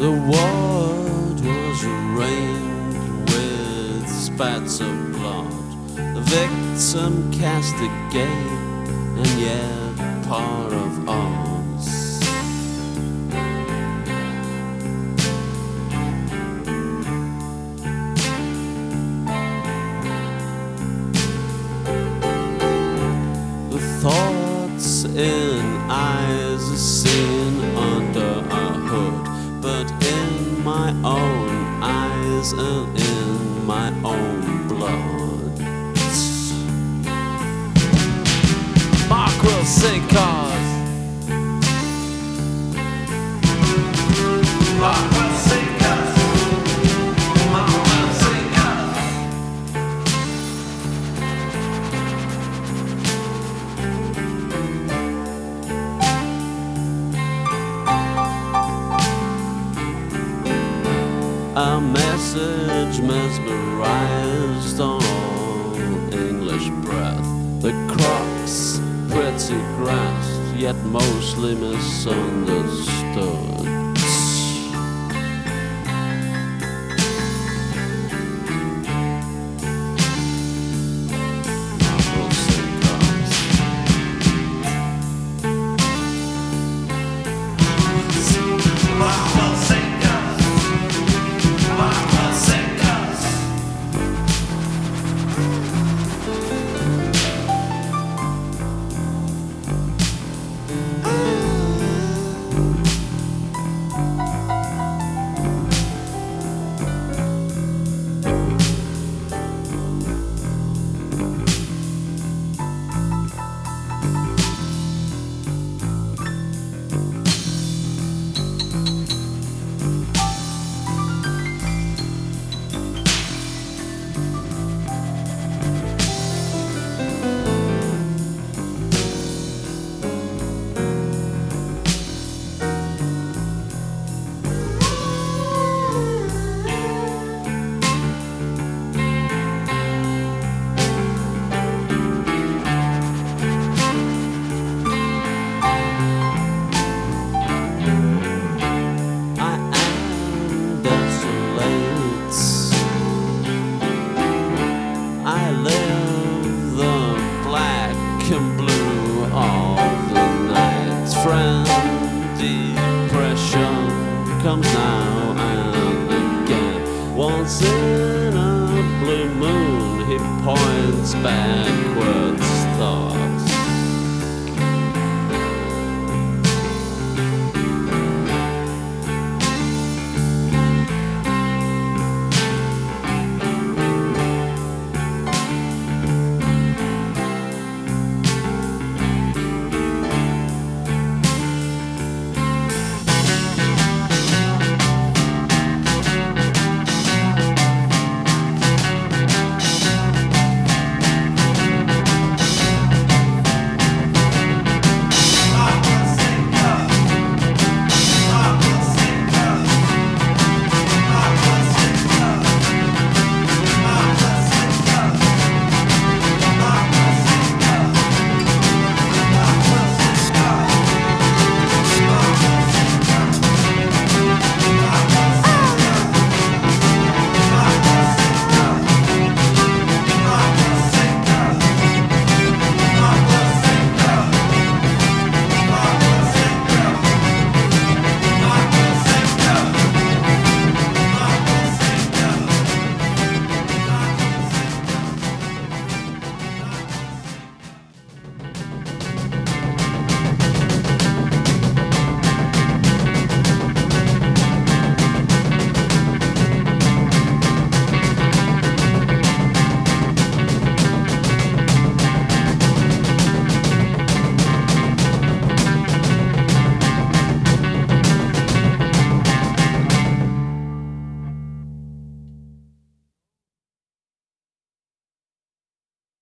The world was rained with spats of blood, the victim castigate, and yet part of us. The thoughts in eyes are seen under a hood, but in my own eyes and in my own blood. Mark will sink us. Mark will sink us. Mark will sink us. A message mesmerized on all English breath. The crux pretty grasped, yet mostly misunderstood. I live the black and blue all the night. Friend, depression comes now and again. Once in a blue moon he points back